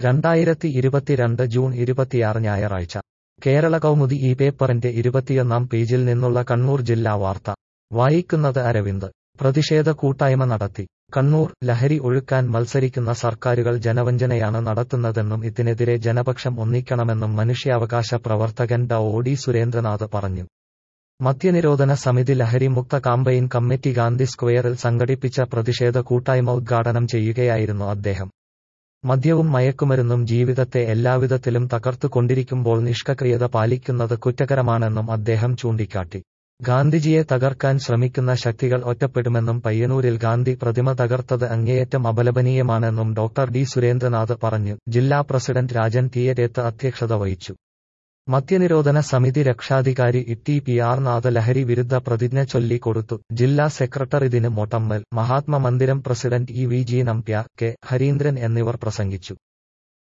2022 June 26 ഞായറാഴ്ച കേരള കൗമുദി ഈ പേപ്പറിന്റെ 21-ാം പേജിൽ നിന്നുള്ള കണ്ണൂർ ജില്ലാ വാർത്ത വായിക്കുന്നത് അരവിന്ദ്. പ്രതിഷേധ കൂട്ടായ്മ നടത്തി കണ്ണൂർ. ലഹരി ഒഴുക്കാൻ മത്സരിക്കുന്ന സർക്കാരുകൾ ജനവഞ്ചനയാണ് നടത്തുന്നതെന്നും ഇതിനെതിരെ ജനപക്ഷം ഒന്നിക്കണമെന്നും മനുഷ്യാവകാശ പ്രവർത്തകൻ ഡി സുരേന്ദ്രനാഥ് പറഞ്ഞു. മദ്യനിരോധന സമിതി ലഹരി മുക്ത കാമ്പയിൻ കമ്മിറ്റി ഗാന്ധി സ്ക്വയറിൽ സംഘടിപ്പിച്ച പ്രതിഷേധ കൂട്ടായ്മ ഉദ്ഘാടനം ചെയ്യുകയായിരുന്നു അദ്ദേഹം. മദ്യവും മയക്കുമരുന്നും ജീവിതത്തെ എല്ലാവിധത്തിലും തകർത്തുകൊണ്ടിരിക്കുമ്പോൾ നിഷ്ക്രിയത പാലിക്കുന്നത് കുറ്റകരമാണെന്നും അദ്ദേഹം ചൂണ്ടിക്കാട്ടി. ഗാന്ധിജിയെ തകർക്കാൻ ശ്രമിക്കുന്ന ശക്തികൾ ഒറ്റപ്പെടുമെന്നും പയ്യന്നൂരിൽ ഗാന്ധി പ്രതിമ തകർത്തത് അങ്ങേയറ്റം അപലപനീയമാണെന്നും ഡി സുരേന്ദ്രനാഥ് പറഞ്ഞു. ജില്ലാ പ്രസിഡന്റ് രാജൻ തിയരേത്ത് അധ്യക്ഷത വഹിച്ചു. മദ്യനിരോധന സമിതി രക്ഷാധികാരി ടി.പി.ആർ. നാഥ് ലഹരി വിരുദ്ധ പ്രതിജ്ഞ ചൊല്ലി കൊടുത്തു. ജില്ലാ സെക്രട്ടറി ദിന് Mottammal, Mahatma Mandiram president E V G. Nambiar, K. Harindran എന്നിവർ പ്രസംഗിച്ചു.